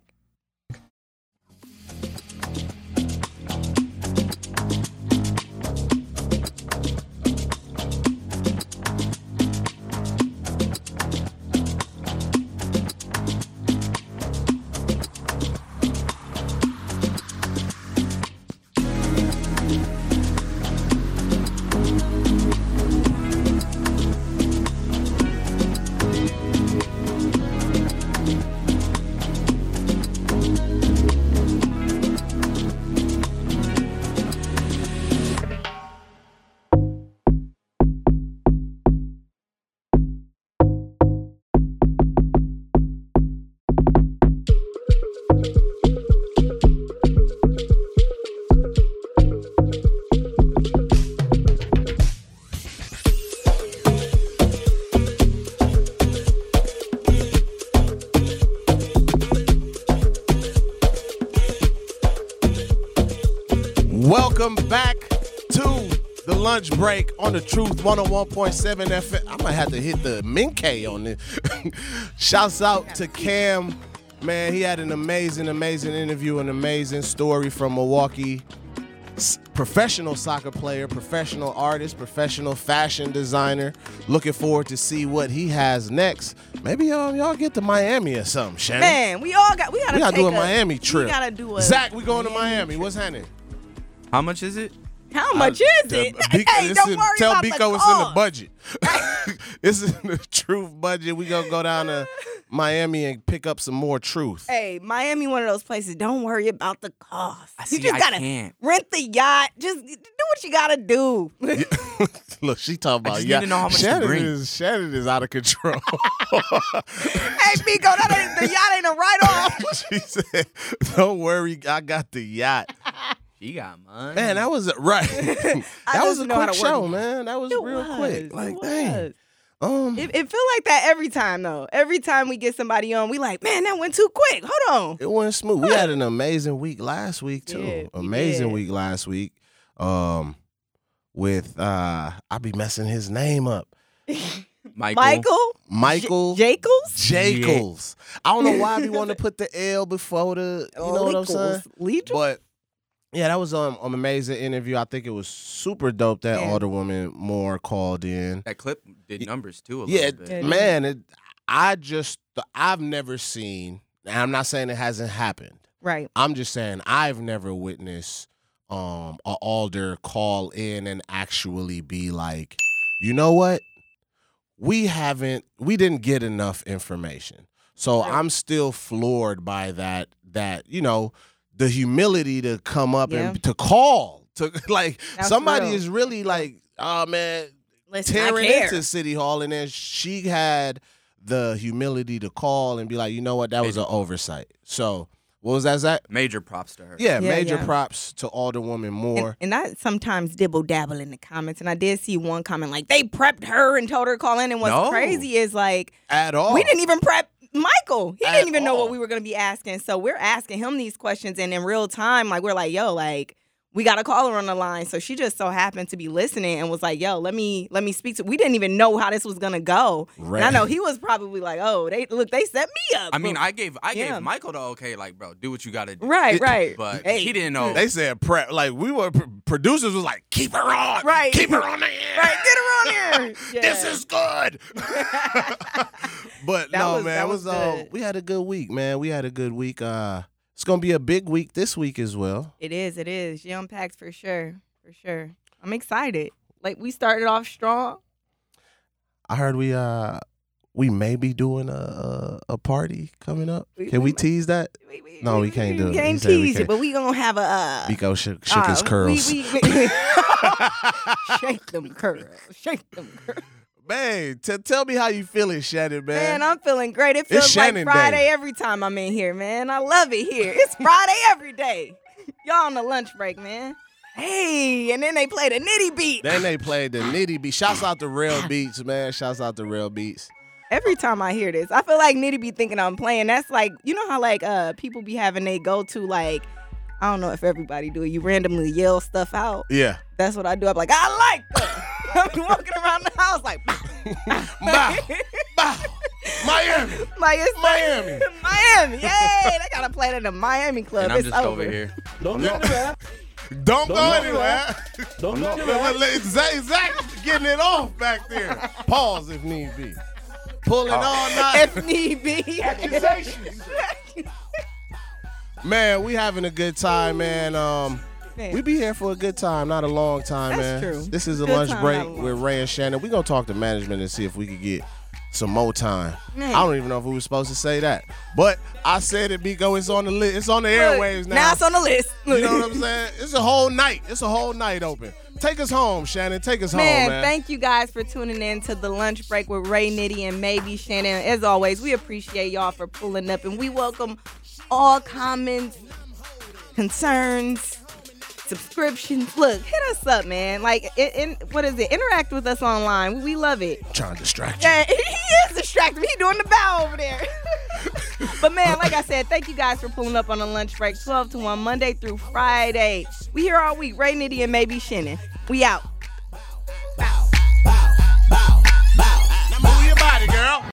Welcome back to the lunch break on the Truth one oh one point seven F M. I might have to hit the Minke on this. Shouts out to Cam. Man, he had an amazing, amazing interview, an amazing story from Milwaukee. S- Professional soccer player, professional artist, professional fashion designer. Looking forward to see what he has next. Maybe y'all, y'all get to Miami or something, Shannon. Man, we all got we gotta we gotta take do a Miami trip. We gotta do a Zach, we going to Miami Miami. What's happening? How much is it? How much is The- it? Biko- Hey, it's don't in- worry tell about Biko the it's in the cost. budget. It's in the Truth budget. We gonna go down to Miami and pick up some more Truth. Hey, Miami, one of those places. Don't worry about the cost. I you see, just I gotta can't. rent the yacht. Just do what you gotta do. Look, she talking about just yacht. need to know how much to Shannon bring. is Shannon is out of control. Hey, Biko, that ain't the yacht ain't a write off. She said, "Don't worry, I got the yacht." She got money. Man, that was right. that was just a know how quick to work show, it. man. That was It real was, quick. it Like, was. dang. Um, It, it feel like that every time though. Every time we get somebody on, we like, man, that went too quick. Hold on. It went smooth. We had an amazing week last week too. Yeah, we amazing did. week last week. Um, with uh, I be messing his name up. Michael. Michael? Michael J- Jacobs? Jacobs. I don't know why we want to put the L before the, you know what I'm saying? Legals? But yeah, that was um, an amazing interview. I think it was super dope that Yeah. Alderwoman Moore called in. That clip did numbers too. A Yeah, little bit. man, it, I just I've never seen. And I'm not saying it hasn't happened. Right. I'm just saying I've never witnessed um a alder call in and actually be like, you know what? We haven't we didn't get enough information. So Right. I'm still floored by that that, you know, the humility to come up Yeah. and to call. To like That's somebody real. is really like, oh man, Listen, I tearing care. into City Hall, and then she had the humility to call and be like, you know what, that was an oversight. So what was that, Zach? Major props to her. Yeah, Yeah, major yeah. props to Alderwoman Moore. And, and I sometimes dibble dabble in the comments, and I did see one comment like they prepped her and told her to call in. And what's No. crazy is like At all. we didn't even prep Michael. He At didn't even know all. what we were going to be asking. So we're asking him these questions, and in real time, like we're like, yo, like we got a caller on the line. So she just so happened to be listening and was like, yo, let me let me speak to. We didn't even know how this was gonna go. Right. And I know he was probably like, oh, they look, they set me up. I mean, I gave I Yeah. gave Michael the okay, like, bro, do what you gotta do. right, right. But Hey. he didn't know. They said prep. Like we were pr- producers was like, keep her on. Right. Keep her on the air. Right, get her on here. This Yeah. is good. But That no, was- man, that it was, was uh, good. we had a good week, man. We had a good week. Uh, it's gonna be a big week this week as well. It is, it is. Young Packs for sure. For sure. I'm excited. Like we started off strong. I heard we uh we may be doing a a, a party coming up. We- Can we we- tease that? We, we, No, we can't do it. We He can't said we tease it, can't. but we gonna have a uh Biko shook, shook his uh, curls. We, we, we, shake them curls. Shake them curls. Man, t- tell me how you feeling, Shannon, man. Man, I'm feeling great. It feels like Shannon Friday Day. every time I'm in here, man. I love it here. It's Friday every day. Y'all on the lunch break, man. Hey, and then they play the nitty beat. Then they played the nitty beat. Shouts out to Real Beats, man. Shouts out to Real Beats. Every time I hear this, I feel like Nitty be thinking I'm playing. That's like, you know how like uh people be having they go to like, I don't know if everybody do it. You randomly yell stuff out. Yeah. That's what I do. I'm like, I like her. I'm walking around the house like, Bow. Bow. Miami. like it's Miami. Miami. Yay! They gotta play that in the Miami club. and I'm it's just over. over here. Don't go anywhere. Don't, go go anywhere. Don't go Look, anywhere. look, look, Zach, Zach getting it off back there. Pause if need be. Pulling all night. If need be. Man, we having a good time, man. Um, Man. we be here for a good time, not a long time, That's man. true. This is a Good lunch time, break not a long with Ray and Shannon. We're gonna talk to management and see if we could get some more time. Man. I don't even know if we were supposed to say that, but I said it. Biko, it's on the list. It's on the Look, airwaves now. Now it's on the list. You know what I'm saying? It's a whole night. It's a whole night open. Take us home, Shannon. Take us Man, home, man. thank you guys for tuning in to the lunch break with Ray Nitty and maybe Shannon. As always, we appreciate y'all for pulling up, and we welcome all comments, concerns, subscriptions. Look, hit us up, man. Like, in, in, what is it? Interact with us online. We love it. Trying to distract you. Yeah, he is distracted. He doing the bow over there. But man, like I said, thank you guys for pulling up on the lunch break, twelve to one, Monday through Friday. We here all week. Ray Nitty and maybe Shannon. We out.